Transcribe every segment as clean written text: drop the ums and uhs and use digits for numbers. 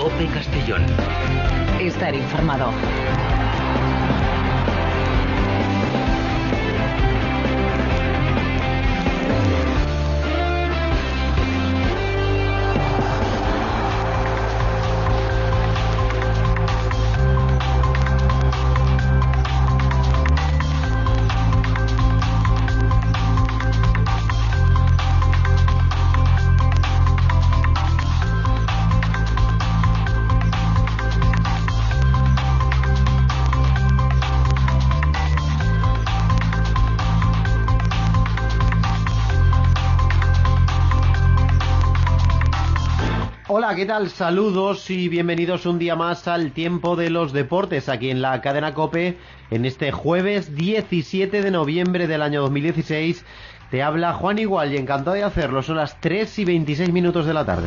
COPE Castellón. Estar informado. Hola, ¿qué tal? Saludos y bienvenidos un día más al Tiempo de los Deportes, aquí en la cadena COPE, en este jueves 17 de noviembre del año 2016. Te habla Juan Igual y encantado de hacerlo. Son las 3:26 de la tarde.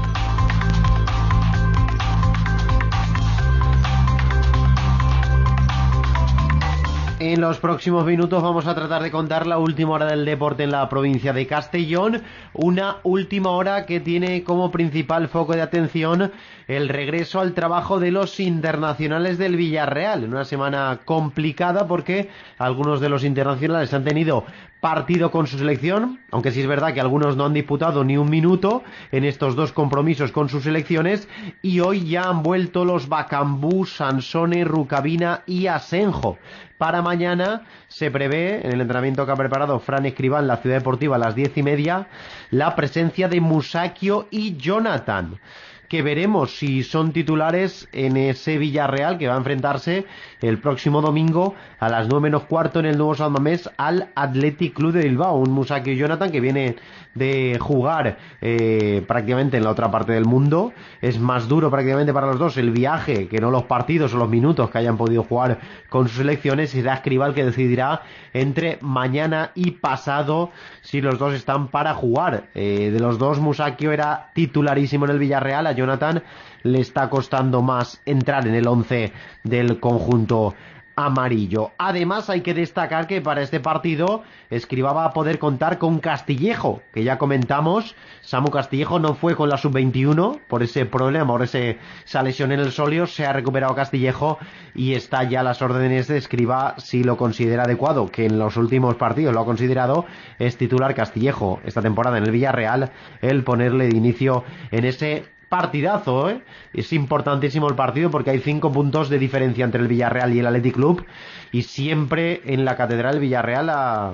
En los próximos minutos vamos a tratar de contar la última hora del deporte en la provincia de Castellón, una última hora que tiene como principal foco de atención el regreso al trabajo de los internacionales del Villarreal, en una semana complicada porque algunos de los internacionales han tenido partido con su selección, aunque sí es verdad que algunos no han disputado ni un minuto en estos dos compromisos con sus selecciones, y hoy ya han vuelto los Bacambú, Sansone, Rucabina y Asenjo. Para mañana se prevé, en el entrenamiento que ha preparado Fran Escribá en la Ciudad Deportiva a las 10:30, la presencia de Musacchio y Jonathan, que veremos si son titulares en ese Villarreal que va a enfrentarse el próximo domingo a las 9:15 en el nuevo San Mamés al Athletic Club de Bilbao. Un Musacchio y Jonathan que viene de jugar prácticamente en la otra parte del mundo. Es más duro prácticamente para los dos el viaje que no los partidos o los minutos que hayan podido jugar con sus selecciones, y será Escribá el que decidirá entre mañana y pasado si los dos están para jugar. De los dos, Musacchio era titularísimo en el Villarreal, a Jonathan le está costando más entrar en el 11 del conjunto amarillo. Además, hay que destacar que para este partido Escribá va a poder contar con Castillejo, que ya comentamos. Samu Castillejo no fue con la sub-21 por ese problema, por esa lesión en el sóleo. Se ha recuperado Castillejo y está ya a las órdenes de Escribá, si lo considera adecuado, que en los últimos partidos lo ha considerado. Es titular Castillejo esta temporada en el Villarreal, el ponerle de inicio en ese partidazo, ¿eh? Es importantísimo el partido porque hay 5 puntos de diferencia entre el Villarreal y el Athletic Club, y siempre en la Catedral Villarreal ha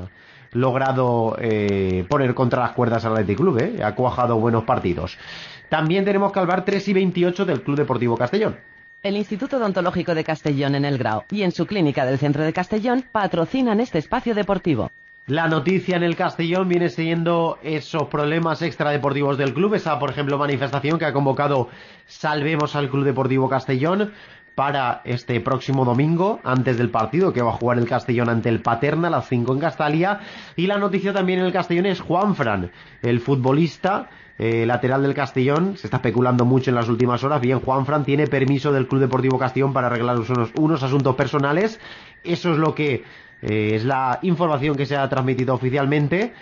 logrado poner contra las cuerdas al Athletic Club, ¿eh? Ha cuajado buenos partidos. También tenemos que hablar 3:28 del Club Deportivo Castellón. El Instituto Odontológico de Castellón en El Grao y en su clínica del centro de Castellón patrocinan este espacio deportivo. La noticia en el Castellón viene siendo esos problemas extradeportivos del club, esa, por ejemplo, manifestación que ha convocado Salvemos al Club Deportivo Castellón para este próximo domingo, antes del partido que va a jugar el Castellón ante el Paterna a las 5 en Castalia. Y la noticia también en el Castellón es Juanfran, el futbolista lateral del Castellón. Se está especulando mucho en las últimas horas. Bien, Juanfran tiene permiso del Club Deportivo Castellón para arreglar unos asuntos personales. Eso es lo que es la información que se ha transmitido oficialmente.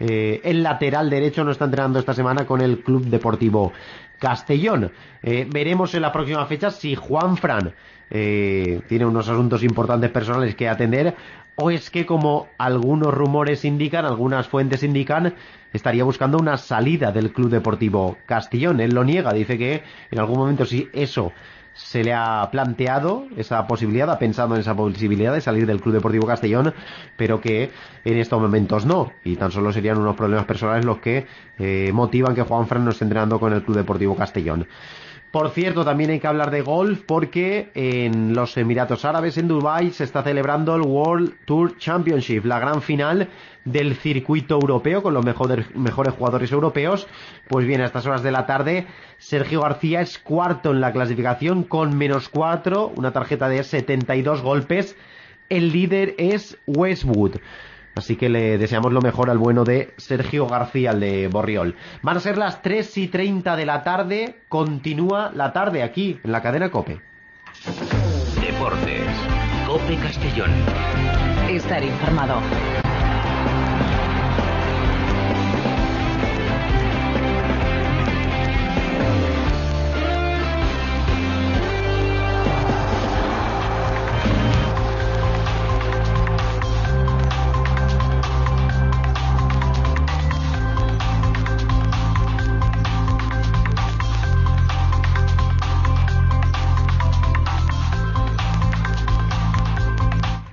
El lateral derecho no está entrenando esta semana con el Club Deportivo Castellón. Veremos en la próxima fecha si Juanfran tiene unos asuntos importantes personales que atender, o es que, como algunos rumores indican, algunas fuentes indican, estaría buscando una salida del Club Deportivo Castellón. Él lo niega, dice que en algún momento, si eso se le ha planteado, esa posibilidad, ha pensado en esa posibilidad de salir del Club Deportivo Castellón, pero que en estos momentos no, y tan solo serían unos problemas personales los que motivan que Juanfran no esté entrenando con el Club Deportivo Castellón. Por cierto, también hay que hablar de golf porque en los Emiratos Árabes, en Dubái, se está celebrando el World Tour Championship, la gran final del circuito europeo con los mejores jugadores europeos. Pues bien, a estas horas de la tarde, Sergio García es cuarto en la clasificación con -4, una tarjeta de 72 golpes. El líder es Westwood. Así que le deseamos lo mejor al bueno de Sergio García, el de Borriol. Van a ser las 3:30 de la tarde. Continúa la tarde aquí, en la cadena COPE. Deportes. COPE Castellón. Estar informado.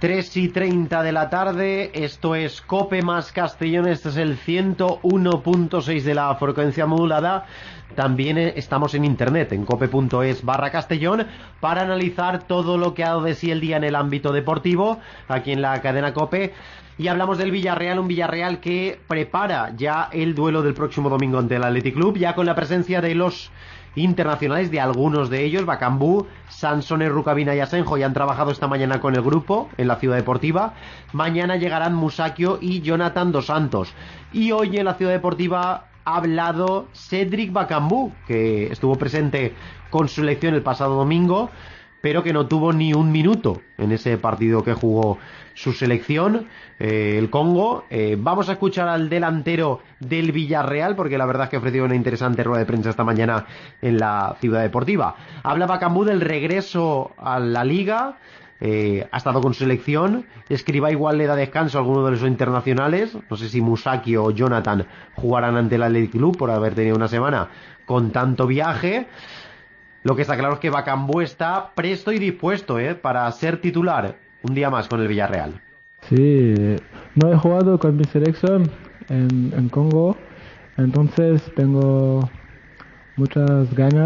3:30 de la tarde, esto es COPE más Castellón, este es el 101.6 de la frecuencia modulada. También estamos en internet, en cope.es/Castellón, para analizar todo lo que ha dado de sí el día en el ámbito deportivo, aquí en la cadena COPE. Y hablamos del Villarreal, un Villarreal que prepara ya el duelo del próximo domingo ante el Athletic Club, ya con la presencia de los internacionales, de algunos de ellos. Bakambu, Sansone, Rukavina y Asenjo ya han trabajado esta mañana con el grupo en la Ciudad Deportiva. Mañana llegarán Musacchio y Jonathan Dos Santos. Y hoy en la Ciudad Deportiva ha hablado Cédric Bakambu, que estuvo presente con su selección el pasado domingo, pero que no tuvo ni un minuto en ese partido que jugó su selección, el Congo. Vamos a escuchar al delantero del Villarreal, porque la verdad es que ofreció una interesante rueda de prensa esta mañana en la Ciudad Deportiva. Habla Bakambu del regreso a la Liga, ha estado con su selección. Escriba igual le da descanso a alguno de los internacionales, no sé si Musacchio o Jonathan jugarán ante el Athletic Club por haber tenido una semana con tanto viaje. Lo que está claro es que Bakambu está presto y dispuesto para ser titular un día más con el Villarreal. Sí, no he jugado con mi selección en Congo, entonces tengo muchas ganas,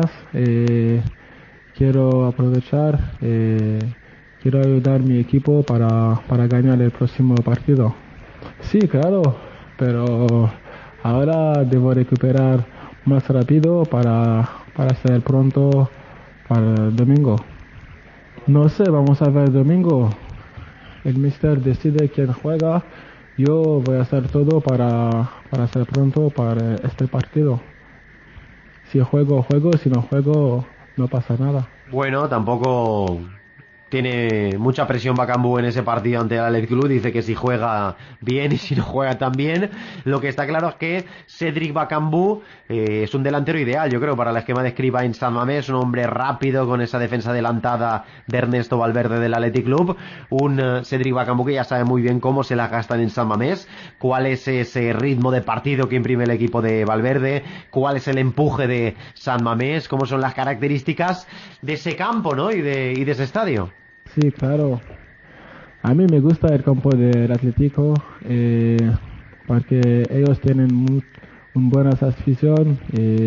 quiero aprovechar, quiero ayudar a mi equipo para ganar el próximo partido. Sí, claro, pero ahora debo recuperar más rápido para estar pronto para el domingo. No sé, vamos a ver el domingo. El míster decide quién juega. Yo voy a hacer todo para estar pronto para este partido. Si juego, juego. Si no juego, no pasa nada. Bueno, tampoco tiene mucha presión Bakambu en ese partido ante el Athletic Club. Dice que si juega bien y si no juega también. Lo que está claro es que Cédric Bakambu es un delantero ideal, yo creo, para el esquema de Escriba en San Mamés. Un hombre rápido con esa defensa adelantada de Ernesto Valverde del Athletic Club. Un Cédric Bakambu que ya sabe muy bien cómo se la gastan en San Mamés, cuál es ese ritmo de partido que imprime el equipo de Valverde, cuál es el empuje de San Mamés, cómo son las características de ese campo, ¿no? y de ese estadio. Sí, claro. A mí me gusta el campo del Atlético porque ellos tienen una buena afición.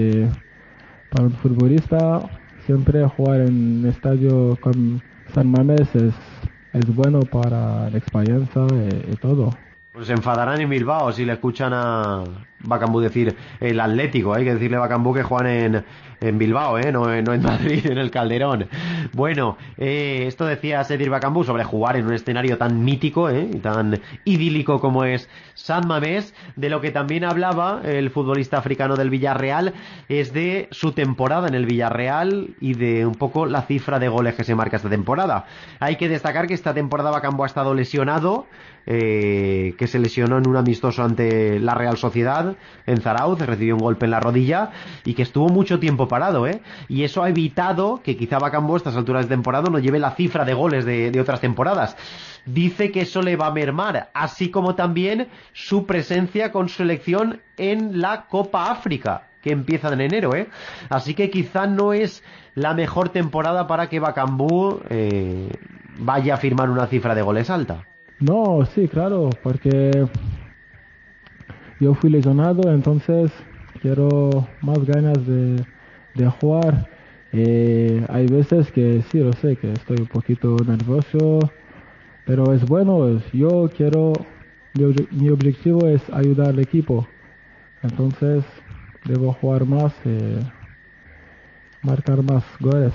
Para un futbolista, siempre jugar en un estadio con San Mamés es bueno para la experiencia y todo. Pues se enfadarán en Bilbao si le escuchan a Bakambu decir el Atlético. Hay que decirle a Bakambu que juegan en Bilbao, no en Madrid, en el Calderón. Bueno, esto decía Cédric Bakambu sobre jugar en un escenario tan mítico y tan idílico como es San Mamés. De lo que también hablaba el futbolista africano del Villarreal es de su temporada en el Villarreal y de un poco la cifra de goles que se marca esta temporada. Hay que destacar que esta temporada Bakambu ha estado lesionado, que se lesionó en un amistoso ante la Real Sociedad en Zarauz, recibió un golpe en la rodilla y que estuvo mucho tiempo parado, y eso ha evitado que quizá Bakambu a estas alturas de temporada no lleve la cifra de goles de otras temporadas. Dice que eso le va a mermar, así como también su presencia con su selección en la Copa África, que empieza en enero, así que quizá no es la mejor temporada para que Bakambu vaya a firmar una cifra de goles alta. No, sí, claro, porque yo fui lesionado, entonces quiero más ganas de jugar. Hay veces que sí, lo sé, que estoy un poquito nervioso, pero es bueno. Yo quiero, mi objetivo es ayudar al equipo, entonces debo jugar más, marcar más goles.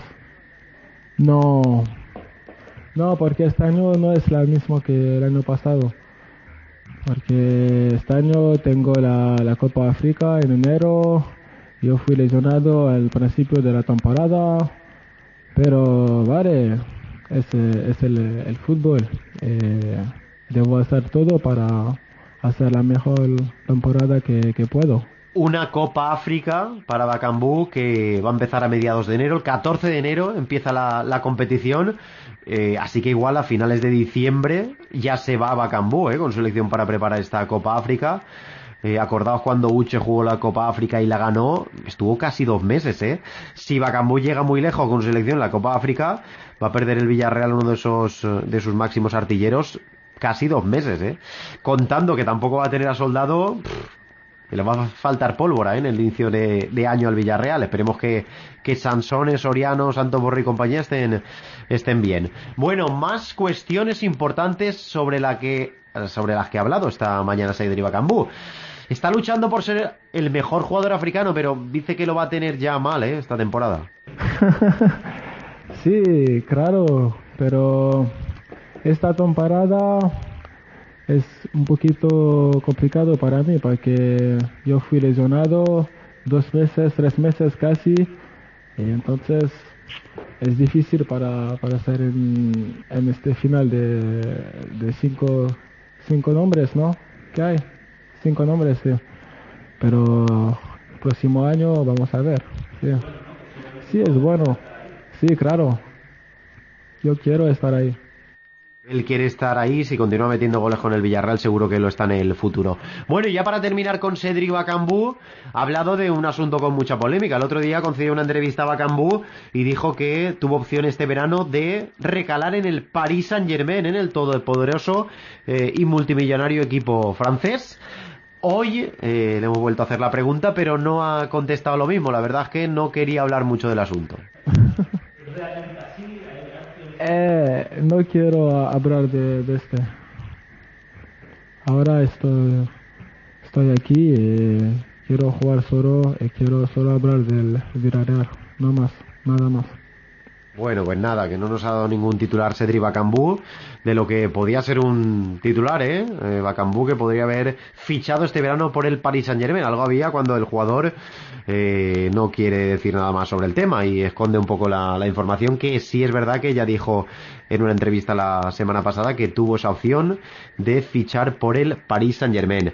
No, porque este año no es la misma que el año pasado. Porque este año tengo la Copa África en enero. Yo fui lesionado al principio de la temporada. Pero vale, es el fútbol. Debo hacer todo para hacer la mejor temporada que puedo. Una Copa África para Bakambu que va a empezar a mediados de enero. El 14 de enero empieza la competición. Así que igual a finales de diciembre ya se va a Bakambu con su selección para preparar esta Copa África. Acordaos cuando Uche jugó la Copa África y la ganó, estuvo casi 2 meses, ¿eh? Si Bakambu llega muy lejos con su selección en la Copa África, va a perder el Villarreal uno de sus máximos artilleros casi 2 meses, ¿eh? Contando que tampoco va a tener a Soldado, que le va a faltar pólvora, ¿eh? En el inicio de año al Villarreal. Esperemos que Sansone, Soriano, Santos Borré y compañía estén bien. Bueno, más cuestiones importantes sobre las que ha hablado esta mañana Saïd Bakambu. Está luchando por ser el mejor jugador africano, pero dice que lo va a tener ya mal, esta temporada. Sí, claro, pero esta temporada es un poquito complicado para mí porque yo fui lesionado 2 meses, 3 meses casi, y entonces es difícil para estar en este final de cinco nombres, ¿no? ¿Qué hay? 5 nombres, sí. Pero el próximo año vamos a ver. Sí, sí, es bueno. Sí, claro. Yo quiero estar ahí. Él quiere estar ahí, si continúa metiendo goles con el Villarreal seguro que lo está en el futuro. Bueno, y ya para terminar con Cédric Bakambu, ha hablado de un asunto con mucha polémica. El otro día concedió una entrevista a Bakambu y dijo que tuvo opción este verano de recalar en el Paris Saint-Germain, en el todopoderoso y multimillonario equipo francés. Hoy le hemos vuelto a hacer la pregunta, pero no ha contestado lo mismo. La verdad es que no quería hablar mucho del asunto. No quiero hablar de este. Ahora estoy aquí y quiero jugar solo y quiero solo hablar del Villarreal, no más, nada más. Bueno, pues nada, que no nos ha dado ningún titular Cédric Bakambu de lo que podía ser un titular, Bakambu, que podría haber fichado este verano por el Paris Saint-Germain. Algo había cuando el jugador no quiere decir nada más sobre el tema y esconde un poco la información, que sí es verdad que ella dijo en una entrevista la semana pasada que tuvo esa opción de fichar por el Paris Saint-Germain.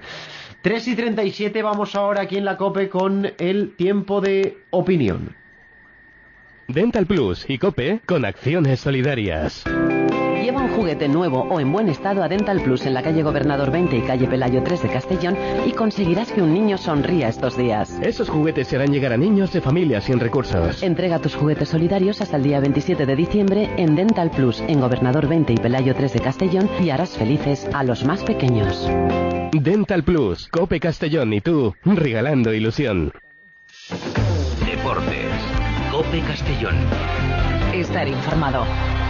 3:37, vamos ahora aquí en la COPE con el tiempo de opinión. Dental Plus y COPE con acciones solidarias. Lleva un juguete nuevo o en buen estado a Dental Plus en la calle Gobernador 20 y calle Pelayo 3 de Castellón y conseguirás que un niño sonría estos días. Esos juguetes se harán llegar a niños de familias sin recursos. Entrega tus juguetes solidarios hasta el día 27 de diciembre en Dental Plus en Gobernador 20 y Pelayo 3 de Castellón y harás felices a los más pequeños. Dental Plus, COPE Castellón y tú, regalando ilusión. Deportes. COPE Castellón. Estar informado.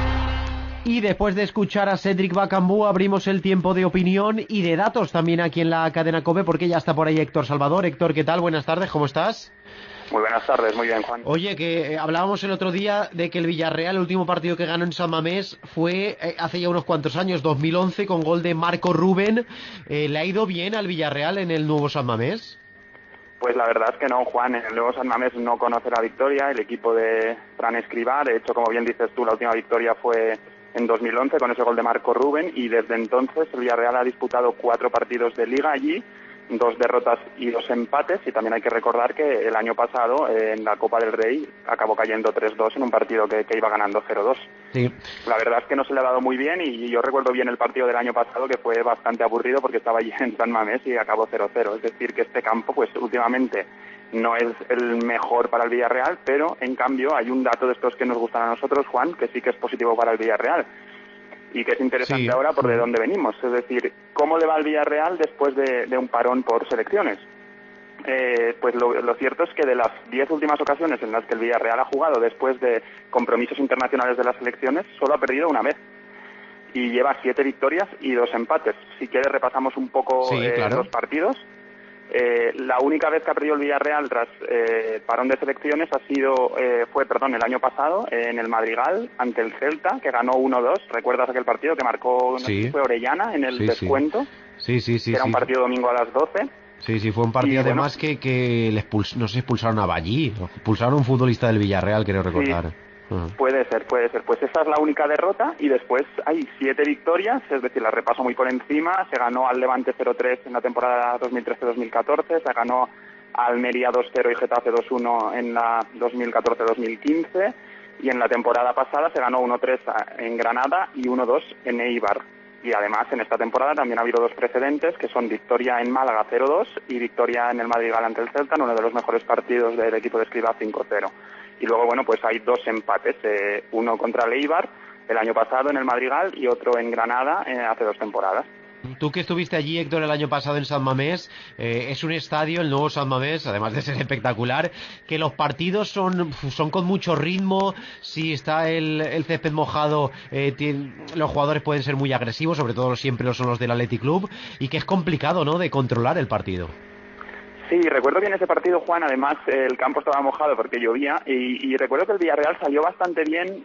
Y después de escuchar a Cédric Bakambu, abrimos el tiempo de opinión y de datos también aquí en la cadena COPE, porque ya está por ahí Héctor Salvador. Héctor, ¿qué tal? Buenas tardes, ¿cómo estás? Muy buenas tardes, muy bien, Juan. Oye, que hablábamos el otro día de que el Villarreal, el último partido que ganó en San Mamés, fue hace ya unos cuantos años, 2011, con gol de Marco Rubén. ¿Le ha ido bien al Villarreal en el nuevo San Mamés? Pues la verdad es que no, Juan. En el nuevo San Mamés no conoce la victoria, el equipo de Fran Escribá. De hecho, como bien dices tú, la última victoria fue en 2011 con ese gol de Marco Rubén y desde entonces el Villarreal ha disputado 4 partidos de Liga allí, 2 derrotas y 2 empates, y también hay que recordar que el año pasado en la Copa del Rey acabó cayendo 3-2 en un partido que iba ganando 0-2. Sí. La verdad es que no se le ha dado muy bien y yo recuerdo bien el partido del año pasado, que fue bastante aburrido porque estaba allí en San Mamés y acabó 0-0. Es decir, que este campo pues últimamente no es el mejor para el Villarreal, pero en cambio hay un dato de estos que nos gustan a nosotros, Juan, que sí que es positivo para el Villarreal y que es interesante ahora por de dónde venimos. Es decir, ¿cómo le va al Villarreal después de un parón por selecciones? Pues lo cierto es que de las 10 últimas ocasiones en las que el Villarreal ha jugado después de compromisos internacionales de las selecciones, solo ha perdido una vez. Y lleva 7 victorias y 2 empates. Si quieres repasamos un poco los partidos. La única vez que ha perdido el Villarreal tras parón de selecciones fue el año pasado en el Madrigal ante el Celta, que ganó 1-2. ¿Recuerdas aquel partido que marcó fue Orellana en el descuento? Sí. Que era un partido domingo a las 12. Sí, fue un partido además que no se expulsaron a Ballí, expulsaron a un futbolista del Villarreal, creo recordar. Sí. Puede ser. Pues esa es la única derrota y después hay 7 victorias, es decir, la repaso muy por encima. Se ganó al Levante 0-3 en la temporada 2013-2014, se ganó a Almería 2-0 y Getafe 2-1 en la 2014-2015 y en la temporada pasada se ganó 1-3 en Granada y 1-2 en Eibar. Y además en esta temporada también ha habido 2 precedentes, que son victoria en Málaga 0-2 y victoria en el Madrigal ante el Celta, en uno de los mejores partidos del equipo de Escribá 5-0. Y luego, bueno, pues hay 2 empates, uno contra el Eibar el año pasado en el Madrigal y otro en Granada hace 2 temporadas. Tú que estuviste allí, Héctor, el año pasado en San Mamés, es un estadio, el nuevo San Mamés, además de ser espectacular, que los partidos son con mucho ritmo. Si está el césped mojado, los jugadores pueden ser muy agresivos, sobre todo siempre lo son los del Athletic Club, y que es complicado, ¿no?, de controlar el partido. Sí, recuerdo bien ese partido, Juan. Además, el campo estaba mojado porque llovía y recuerdo que el Villarreal salió bastante bien.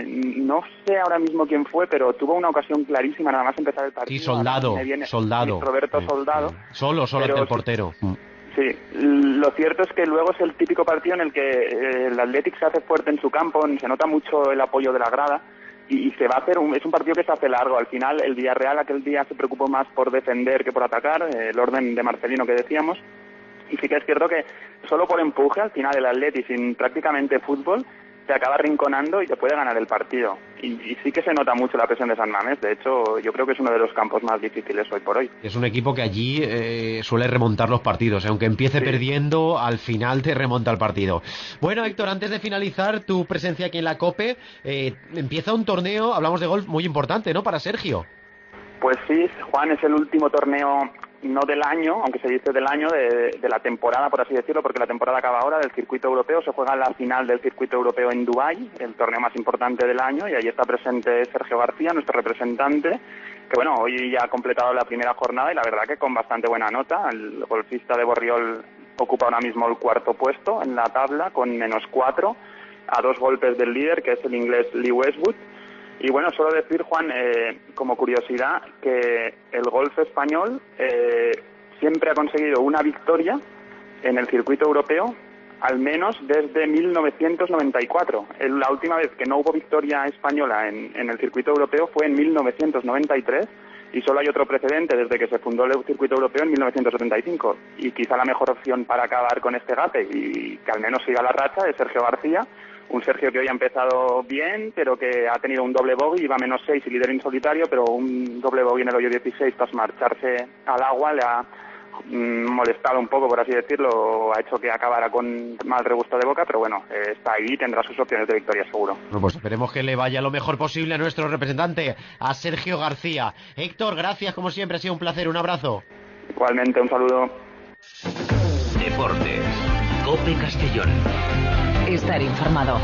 No sé ahora mismo quién fue, pero tuvo una ocasión clarísima nada más empezar el partido. Sí, Soldado. Roberto Soldado. Solo ante el portero. Sí, lo cierto es que luego es el típico partido en el que el Athletic se hace fuerte en su campo, se nota mucho el apoyo de la grada y se va a hacer es un partido que se hace largo. Al final, el Villarreal aquel día se preocupó más por defender que por atacar, el orden de Marcelino que decíamos. Y sí que es cierto que solo por empuje, al final el Atleti, sin prácticamente fútbol, se acaba rinconando y te puede ganar el partido. Y sí que se nota mucho la presión de San Mamés. De hecho, yo creo que es uno de los campos más difíciles hoy por hoy. Es un equipo que allí suele remontar los partidos. Aunque empiece perdiendo, al final te remonta el partido. Bueno, Héctor, antes de finalizar tu presencia aquí en la COPE, empieza un torneo, hablamos de golf, muy importante, ¿no?, para Sergio. Pues sí, Juan, es el último torneo, no del año, aunque se dice del año, de la temporada, por así decirlo, porque la temporada acaba ahora, del circuito europeo. Se juega la final del circuito europeo en Dubái, el torneo más importante del año, y ahí está presente Sergio García, nuestro representante, que bueno, hoy ya ha completado la primera jornada y la verdad que con bastante buena nota. El golfista de Borriol ocupa ahora mismo el 4º puesto en la tabla con -4, a 2 golpes del líder, que es el inglés Lee Westwood. Y bueno, solo decir, Juan, como curiosidad, que el golf español siempre ha conseguido una victoria en el circuito europeo, al menos desde 1994. La última vez que no hubo victoria española en el circuito europeo fue en 1993, y solo hay otro precedente desde que se fundó el circuito europeo en 1975. Y quizá la mejor opción para acabar con este gate y que al menos siga la racha es Sergio García. Un Sergio que hoy ha empezado bien, pero que ha tenido un doble bogey, iba -6 y líder en solitario, pero un doble bogey en el hoyo 16 tras marcharse al agua le ha molestado un poco, por así decirlo, ha hecho que acabara con mal regusto de boca, pero bueno, está ahí y tendrá sus opciones de victoria seguro. Bueno, pues esperemos que le vaya lo mejor posible a nuestro representante, a Sergio García. Héctor, gracias como siempre, ha sido un placer, un abrazo. Igualmente, un saludo. Deportes, COPE Castellón. Estar informado.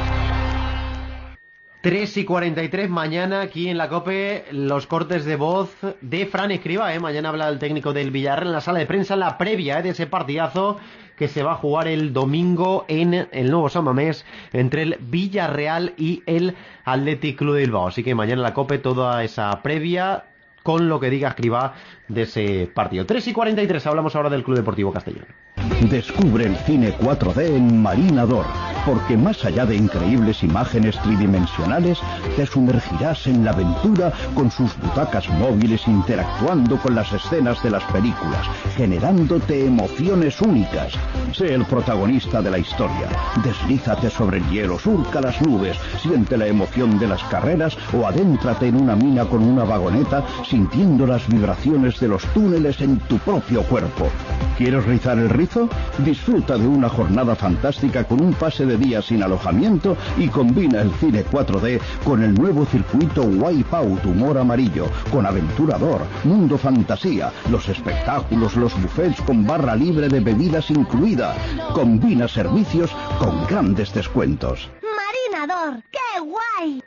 3:43, mañana aquí en la COPE, los cortes de voz de Fran Escribá. Mañana habla el técnico del Villarreal en la sala de prensa, en la previa de ese partidazo que se va a jugar el domingo en el nuevo San Mamés entre el Villarreal y el Athletic Club de Bilbao. Así que mañana en la COPE toda esa previa con lo que diga Escribá de ese partido. 3:43, hablamos ahora del Club Deportivo Castellón. Descubre el cine 4D en Marinador, porque más allá de increíbles imágenes tridimensionales, te sumergirás en la aventura con sus butacas móviles interactuando con las escenas de las películas, generándote emociones únicas. Sé el protagonista de la historia. Deslízate sobre el hielo, surca las nubes, siente la emoción de las carreras o adéntrate en una mina con una vagoneta, sintiendo las vibraciones de los túneles en tu propio cuerpo. ¿Quieres rizar el rizo? Disfruta de una jornada fantástica con un pase de día sin alojamiento y combina el cine 4D con el nuevo circuito Wipeout Humor Amarillo, con Aventurador, Mundo Fantasía, los espectáculos, los buffets con barra libre de bebidas incluida. Combina servicios con grandes descuentos. ¡Marinador! ¡Qué guay!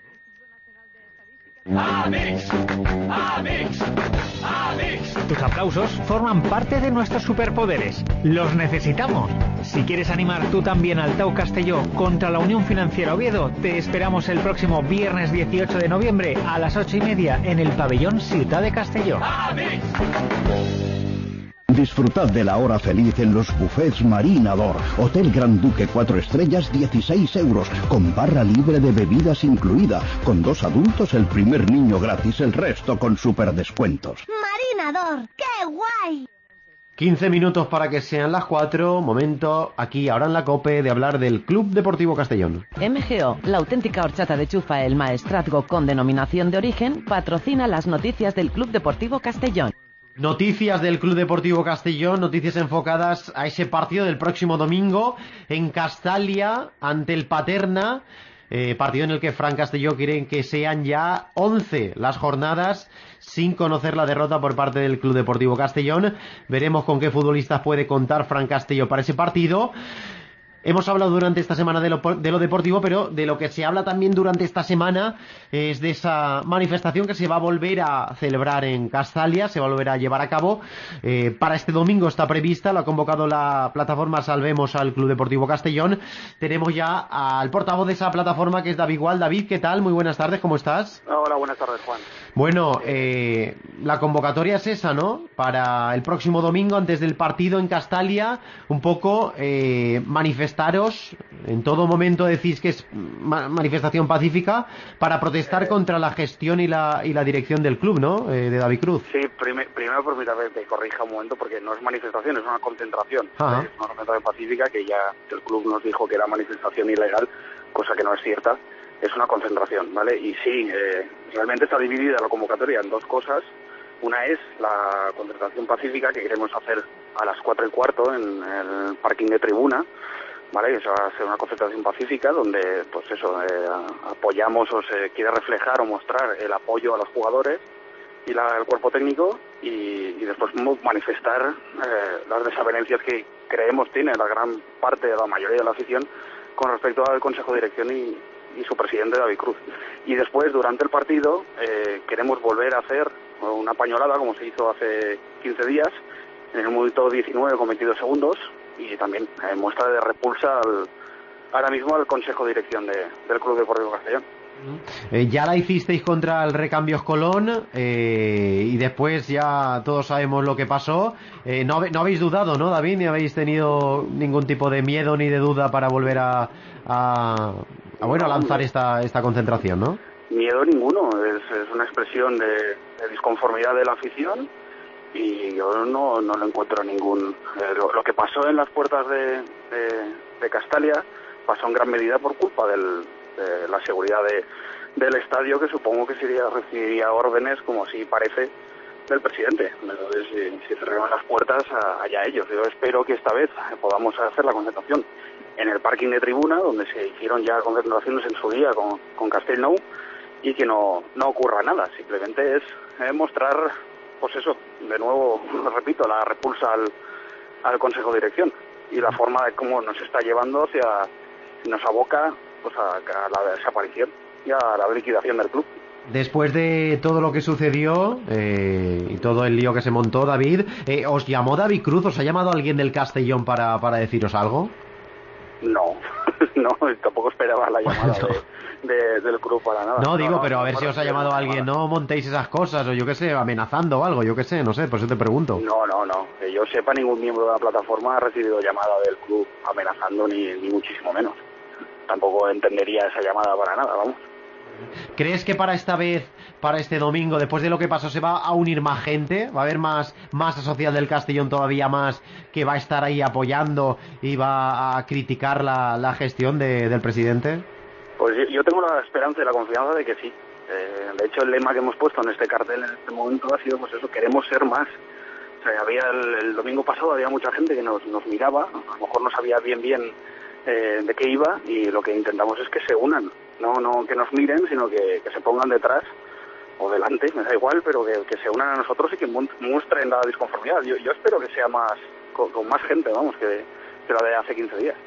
¡Amix! ¡Amix! ¡Amix! Tus aplausos forman parte de nuestros superpoderes. Los necesitamos. Si quieres animar tú también al Tau Castelló contra la Unión Financiera Oviedo, te esperamos el próximo viernes 18 de noviembre a las 8:30 en el pabellón Ciutat de Castelló. ¡Amix! Disfrutad de la hora feliz en los buffets Marinador. Hotel Gran Duque 4 estrellas, 16 euros, con barra libre de bebidas incluida. Con 2 adultos, el primer niño gratis, el resto con superdescuentos. ¡Marinador! ¡Qué guay! 15 minutos para que sean las 4, momento aquí ahora en la COPE de hablar del Club Deportivo Castellón. MGO, la auténtica horchata de Chufa el Maestrazgo con denominación de origen, patrocina las noticias del Club Deportivo Castellón. Noticias del Club Deportivo Castellón, noticias enfocadas a ese partido del próximo domingo en Castalia ante el Paterna, partido en el que Fran Castelló quiere que sean ya 11 las jornadas sin conocer la derrota por parte del Club Deportivo Castellón. Veremos con qué futbolistas puede contar Fran Castelló para ese partido. Hemos hablado durante esta semana de lo deportivo, pero de lo que se habla también durante esta semana es de esa manifestación que se va a volver a celebrar en Castalia, se va a volver a llevar a cabo. Para este domingo está prevista, lo ha convocado la plataforma Salvemos al Club Deportivo Castellón. Tenemos ya al portavoz de esa plataforma, que es David Gual. David, ¿qué tal? Muy buenas tardes, ¿cómo estás? Hola, buenas tardes, Juan. Bueno, la convocatoria es esa, ¿no? Para el próximo domingo, antes del partido en Castalia, un poco manifestaros, en todo momento decís que es manifestación pacífica para protestar contra la gestión y la dirección del club, ¿no? De David Cruz. Sí, primero permítame que corrija un momento, porque no es manifestación, es una concentración. Es una concentración pacífica que ya el club nos dijo que era manifestación ilegal, cosa que no es cierta. Es una concentración, ¿vale? Y sí, realmente está dividida la convocatoria en dos cosas. Una es la concentración pacífica que queremos hacer a las 4:15 en el parking de tribuna, ¿vale? Eso va a ser una concentración pacífica donde, pues eso, apoyamos o se quiere reflejar o mostrar el apoyo a los jugadores y al cuerpo técnico y después manifestar las desavenencias que creemos tiene la gran parte de la mayoría de la afición con respecto al Consejo de Dirección y su presidente David Cruz. Y después, durante el partido, queremos volver a hacer una pañolada como se hizo hace 15 días en el minuto 19 con 22 segundos y también muestra de repulsa ahora mismo al Consejo de Dirección del Club Deportivo Castellón. Ya la hicisteis contra el Recambios Colón y después ya todos sabemos lo que pasó. No habéis dudado, ¿no, David? Ni habéis tenido ningún tipo de miedo ni de duda para volver a lanzar esta concentración, ¿no? Miedo ninguno, es una expresión de disconformidad de la afición y yo no le encuentro ningún... Lo que pasó en las puertas de Castalia pasó en gran medida por culpa de la seguridad del estadio, que supongo que recibiría órdenes, como así parece, del presidente. Entonces, si cerraron las puertas, allá ellos. Yo espero que esta vez podamos hacer la concentración en el parking de tribuna, donde se hicieron ya concentraciones en su día con Castellnou, y que no ocurra nada. Simplemente es mostrar, pues eso, de nuevo, repito, la repulsa al Consejo de Dirección y la forma de cómo nos está llevando nos aboca pues a la desaparición y a la liquidación del club. Después de todo lo que sucedió y todo el lío que se montó, David, ¿os llamó David Cruz? ¿Os ha llamado alguien del Castellón para deciros algo? No, tampoco esperaba la llamada del club para nada. No, digo, pero a ver si os ha llamado alguien, no montéis esas cosas, o yo qué sé, amenazando o algo, yo qué sé, no sé, por eso te pregunto. No, que yo sepa, ningún miembro de la plataforma ha recibido llamada del club amenazando, ni muchísimo menos. Tampoco entendería esa llamada para nada, vamos. ¿Crees que para esta vez, para este domingo, después de lo que pasó, se va a unir más gente? ¿Va a haber más social del Castellón todavía más que va a estar ahí apoyando y va a criticar la gestión del presidente? Pues yo tengo la esperanza y la confianza de que sí. De hecho, el lema que hemos puesto en este cartel en este momento ha sido, pues eso, queremos ser más. O sea, había el domingo pasado había mucha gente que nos miraba, a lo mejor no sabía bien de qué iba, y lo que intentamos es que se unan, no que nos miren, sino que se pongan detrás o delante, me da igual, pero que se unan a nosotros y que muestren la disconformidad. Yo espero que sea más con más gente, vamos, que la de hace 15 días.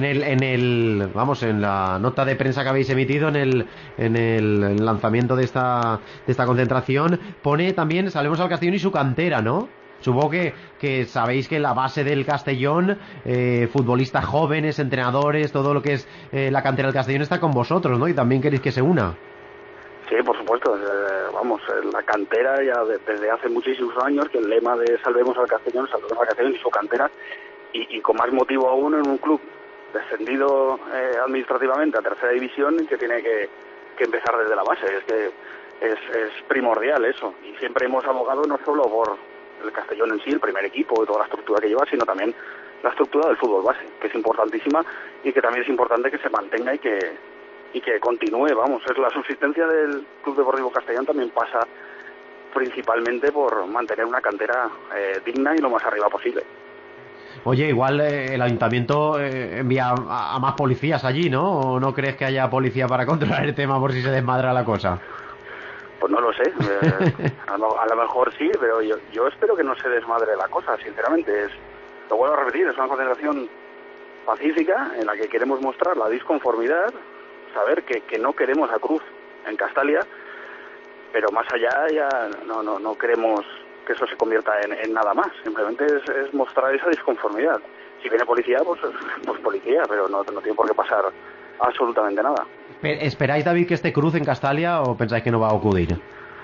En la nota de prensa que habéis emitido en el lanzamiento de esta concentración, pone también Salvemos al Castellón y su cantera, ¿no? Supongo que sabéis que la base del Castellón, futbolistas jóvenes, entrenadores, todo lo que es la cantera del Castellón está con vosotros, ¿no? Y también queréis que se una. Sí, por supuesto. La cantera ya desde hace muchísimos años, que el lema de Salvemos al Castellón y su cantera, y con más motivo aún en un club descendido administrativamente a tercera división, que tiene que empezar desde la base. Es que es primordial eso, y siempre hemos abogado no solo el Castellón en sí, el primer equipo y toda la estructura que lleva, sino también la estructura del fútbol base, que es importantísima y que también es importante que se mantenga y que continúe, vamos. Es la subsistencia del Club Deportivo Castellón también pasa principalmente por mantener una cantera digna y lo más arriba posible. Oye, igual el ayuntamiento envía a más policías allí, ¿no? ¿O no crees que haya policía para controlar el tema por si se desmadra la cosa? Pues no lo sé, a lo mejor sí, pero yo espero que no se desmadre la cosa, sinceramente. Lo vuelvo a repetir, es una concentración pacífica en la que queremos mostrar la disconformidad, saber que no queremos a Cruz en Castalia, pero más allá ya no queremos que eso se convierta en nada más, simplemente es mostrar esa disconformidad. Si viene policía, pues policía, pero no tiene por qué pasar absolutamente nada. ¿Esperáis, David, que esté Cruz en Castalia o pensáis que no va a ocurrir?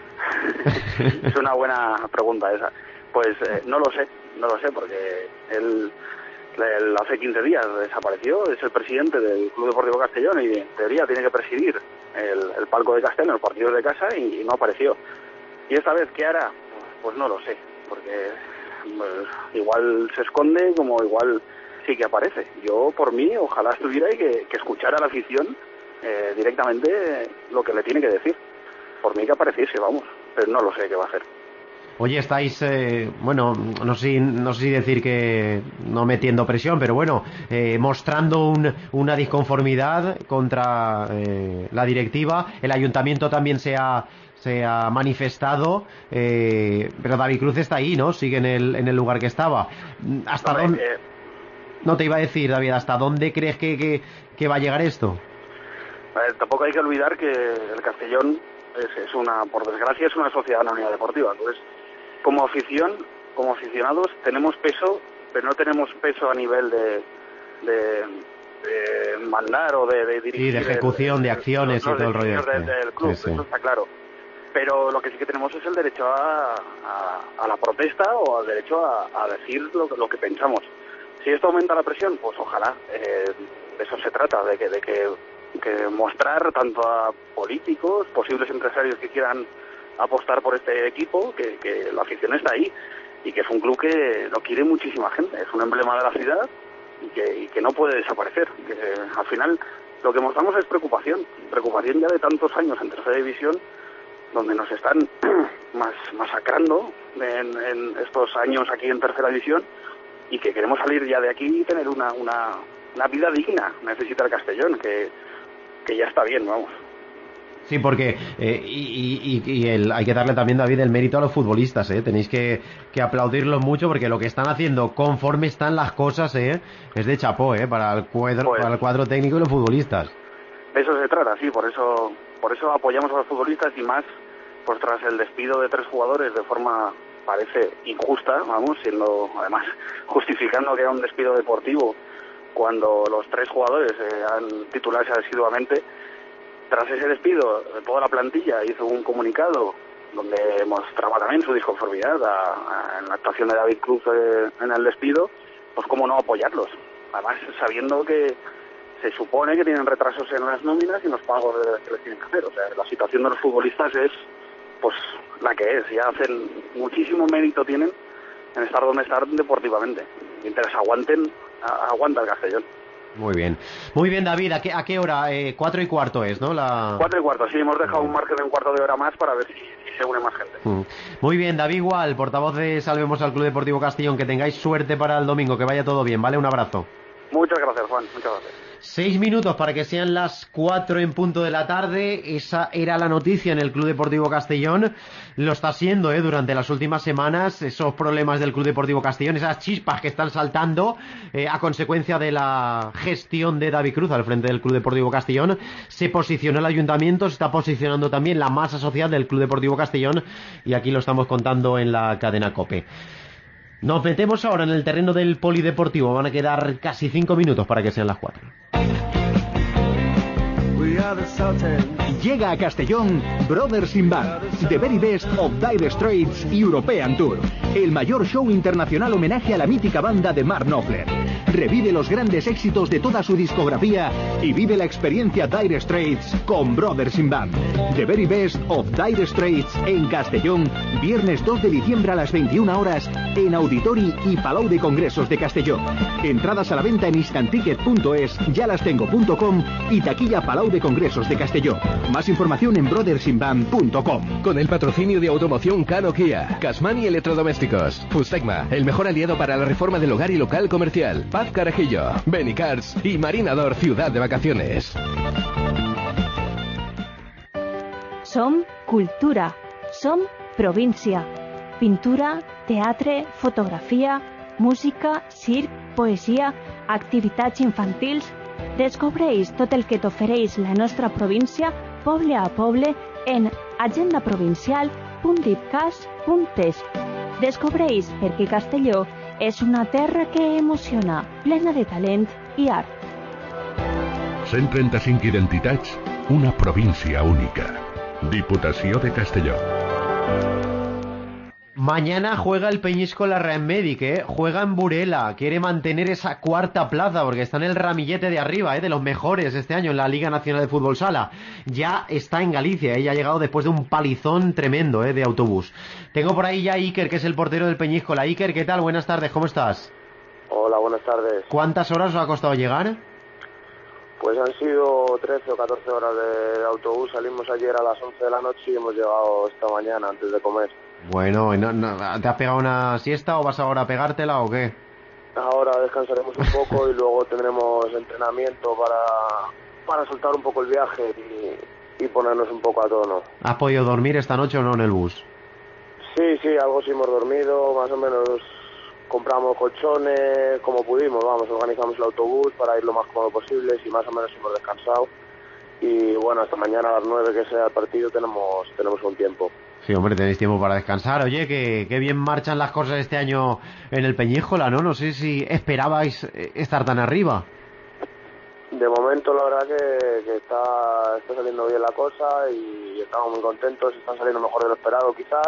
Es una buena pregunta esa. Pues no lo sé, porque él hace 15 días desapareció, es el presidente del Club Deportivo Castellón y en teoría tiene que presidir el palco de Castellón, los partidos de casa, y no apareció. ¿Y esta vez qué hará? Pues no lo sé, porque igual se esconde como igual sí que aparece. Yo, por mí, ojalá estuviera y que escuchara a la afición directamente lo que le tiene que decir. Por mí que apareciese, vamos, pero no lo sé qué va a hacer. Oye, estáis, bueno, no sé si decir que no metiendo presión, pero bueno, mostrando una disconformidad contra la directiva. El ayuntamiento también se ha manifestado, pero David Cruz está ahí, ¿no? Sigue en el lugar que estaba. ¿Hasta dónde? No te iba a decir, David, ¿hasta dónde crees que va a llegar esto? Tampoco hay que olvidar que el Castellón por desgracia, es una sociedad anónima deportiva. Entonces, como afición, como aficionados, tenemos peso, pero no tenemos peso a nivel de mandar o de dirigir. Sí, de ejecución, de acciones y todo el rollo. Del club, sí. Eso está claro. Pero lo que sí que tenemos es el derecho a la protesta o al derecho a decir lo que pensamos. Si esto aumenta la presión, pues ojalá. De eso se trata, de que mostrar tanto a políticos, posibles empresarios que quieran apostar por este equipo, que la afición está ahí y que es un club que lo quiere muchísima gente. Es un emblema de la ciudad y que no puede desaparecer. Que, al final lo que mostramos es preocupación ya de tantos años en tercera división, donde nos están masacrando en estos años aquí en tercera división, y que queremos salir ya de aquí y tener una vida digna. Necesita el Castellón, que ya está bien, vamos. Sí, porque hay que darle también, David, el mérito a los futbolistas, tenéis que aplaudirlos mucho, porque lo que están haciendo conforme están las cosas es de chapó, para el cuadro técnico y los futbolistas. De eso se trata, sí, por eso apoyamos a los futbolistas, y más pues tras el despido de 3 jugadores de forma parece injusta, vamos, siendo además justificando que era un despido deportivo cuando los 3 jugadores han titularse asiduamente. Tras ese despido, toda la plantilla hizo un comunicado donde mostraba también su disconformidad en la actuación de David Cruz en el despido. Pues cómo no apoyarlos, además sabiendo que se supone que tienen retrasos en las nóminas y en los pagos que les tienen que hacer. O sea, la situación de los futbolistas es pues la que es. Ya hacen muchísimo mérito, tienen en estar donde están deportivamente. Mientras aguanta el Castellón. Muy bien, David. ¿A qué hora? 4:15 es, ¿no? 4:15, sí, hemos dejado un margen de un cuarto de hora más para ver si se une más gente. Muy bien, David Igual, portavoz de Salvemos al Club Deportivo Castellón. Que tengáis suerte para el domingo, que vaya todo bien, ¿vale? Un abrazo. Muchas gracias, Juan, muchas gracias. 6 minutos para que sean las 4 en punto de la tarde. Esa era la noticia en el Club Deportivo Castellón. Lo está siendo durante las últimas semanas. Esos problemas del Club Deportivo Castellón, esas chispas que están saltando a consecuencia de la gestión de David Cruz al frente del Club Deportivo Castellón. Se posicionó el ayuntamiento, se está posicionando también la masa social del Club Deportivo Castellón, y aquí lo estamos contando en la cadena COPE. Nos metemos ahora en el terreno del polideportivo. Van a quedar casi 5 minutos para que sean las 4. Llega a Castellón Brothers in Band, The Very Best of Dire Straits European Tour, el mayor show internacional homenaje a la mítica banda de Mark Knopfler. Revive los grandes éxitos de toda su discografía y vive la experiencia Dire Straits con Brothers in Band. The Very Best of Dire Straits en Castellón, viernes 2 de diciembre a las 21 horas en Auditori y Palau de Congresos de Castellón. Entradas a la venta en instanticket.es, yalastengo.com y taquilla Palau de Congresos de Castellón. Más información en brothersinband.com. Con el patrocinio de Automoción Cano Kia, Casmani Electrodomésticos, Fustecma, el mejor aliado para la reforma del hogar y local comercial, Paz Carajillo, Benicars y Marinador Ciudad de Vacaciones. Som cultura, som província. Pintura, teatre, fotografia, música, circ, poesia, activitats infantils. Descobreix tot el que t'ofereix la nostra província, poble a poble, en agendaprovincial.dipcas.es. Descobreix perquè Castelló és una terra que emociona, plena de talent i art. 135 identitats, una província única. Diputació de Castelló. Mañana juega el Peñíscola Real Medic, juega en Burela, quiere mantener esa cuarta plaza porque está en el ramillete de arriba, de los mejores este año en la Liga Nacional de Fútbol Sala. Ya está en Galicia, ya ha llegado después de un palizón tremendo de autobús. Tengo por ahí ya a Iker, que es el portero del Peñíscola. Iker, ¿qué tal? Buenas tardes, ¿cómo estás? Hola, buenas tardes. ¿Cuántas horas os ha costado llegar? Pues han sido 13 o 14 horas de autobús. Salimos ayer a las 11 de la noche y hemos llegado esta mañana antes de comer. Bueno, ¿te has pegado una siesta o vas ahora a pegártela o qué? Ahora descansaremos un poco y luego tendremos entrenamiento para soltar un poco el viaje y ponernos un poco a tono. ¿Has podido dormir esta noche o no en el bus? Sí, algo sí hemos dormido, más o menos compramos colchones como pudimos, organizamos el autobús para ir lo más cómodo posible y más o menos hemos descansado. Y bueno, hasta mañana a las 9 que sea el partido tenemos un tiempo. Sí, hombre, tenéis tiempo para descansar. Oye, que bien marchan las cosas este año en el Peñíscola, ¿no? No sé si esperabais estar tan arriba. De momento, la verdad que está saliendo bien la cosa y estamos muy contentos. Están saliendo mejor de lo esperado, quizás.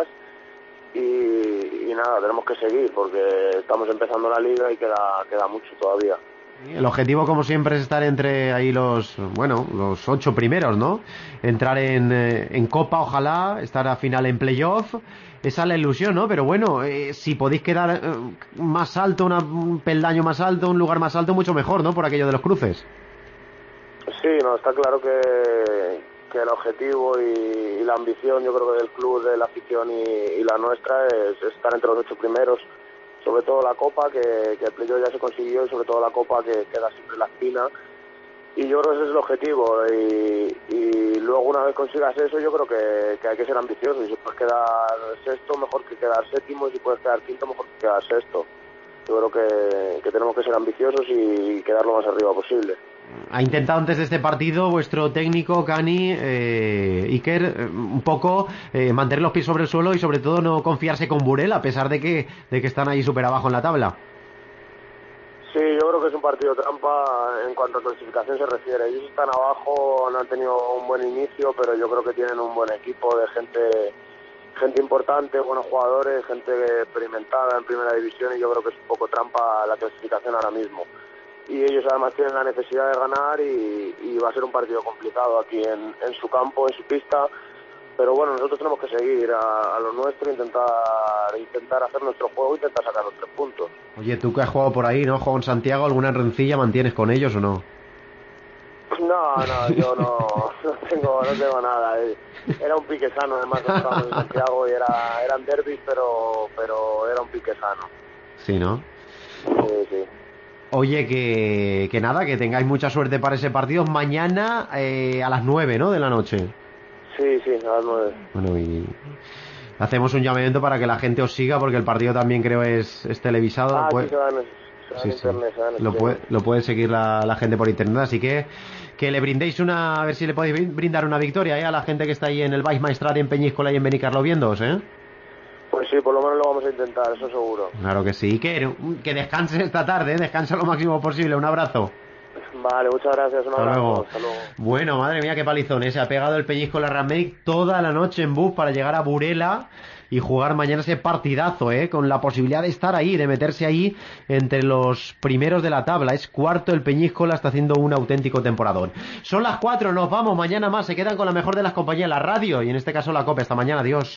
Y nada, tenemos que seguir porque estamos empezando la liga y queda mucho todavía. El objetivo, como siempre, es estar entre ahí los 8 primeros, ¿no? Entrar en Copa, ojalá, estar a final en playoff. Esa es la ilusión, ¿no? Pero bueno, si podéis quedar más alto, un peldaño más alto, un lugar más alto, mucho mejor, ¿no? Por aquello de los cruces. Sí, no, está claro que el objetivo y la ambición, yo creo que del club, de la afición y la nuestra es estar entre los 8 primeros. Sobre todo la Copa, que el playoff ya se consiguió, y sobre todo la Copa, que queda siempre en la esquina. Y yo creo que ese es el objetivo. Y luego, una vez consigas eso, yo creo que hay que ser ambicioso. Y si puedes quedar sexto, mejor que quedar séptimo. Y si puedes quedar quinto, mejor que quedar sexto. Yo creo que tenemos que ser ambiciosos y quedar lo más arriba posible. Ha intentado antes de este partido vuestro técnico, Cani, Iker, un poco mantener los pies sobre el suelo y sobre todo no confiarse con Burela, a pesar de que están ahí súper abajo en la tabla. Sí, yo creo que es un partido trampa en cuanto a clasificación se refiere. Ellos están abajo, no han tenido un buen inicio, pero yo creo que tienen un buen equipo de gente importante, buenos jugadores, gente experimentada en primera división, y yo creo que es un poco trampa la clasificación ahora mismo. Y ellos además tienen la necesidad de ganar y va a ser un partido complicado aquí en su campo, en su pista. Pero bueno, nosotros tenemos que seguir a lo nuestro, intentar hacer nuestro juego, intentar sacar los 3 puntos. Oye, tú que has jugado por ahí, ¿no? ¿Juego en Santiago? ¿Alguna rencilla mantienes con ellos o no? No, yo no tengo nada. Era un pique sano, además estábamos en Santiago y eran derbis, pero era un pique sano. Sí, ¿no? Sí. Oye, que nada, que tengáis mucha suerte para ese partido mañana a las 9, ¿no? De la noche. Sí, a las 9. Bueno, y hacemos un llamamiento para que la gente os siga, porque el partido también creo es televisado. Sí, se va en internet. Lo puede seguir la gente por internet, así que le brindéis a ver si le podéis brindar una victoria a la gente que está ahí en el Baix Maestrat, en Peñíscola y en Benicarló viéndoos, ¿eh? Pues sí, por lo menos lo vamos a intentar, eso seguro. Claro que sí. Que descanses esta tarde, descansa lo máximo posible. Un abrazo. Vale, muchas gracias, un abrazo. Hasta luego. Bueno, madre mía, qué palizón, se ha pegado el pellizco la Randmedic toda la noche en bus para llegar a Burela y jugar mañana ese partidazo, con la posibilidad de estar ahí, de meterse ahí entre los primeros de la tabla. Es cuarto el Peñíscola, está haciendo un auténtico temporadón. Son las 4, nos vamos, mañana más, se quedan con la mejor de las compañías, la radio y en este caso la COPE. Hasta mañana, adiós.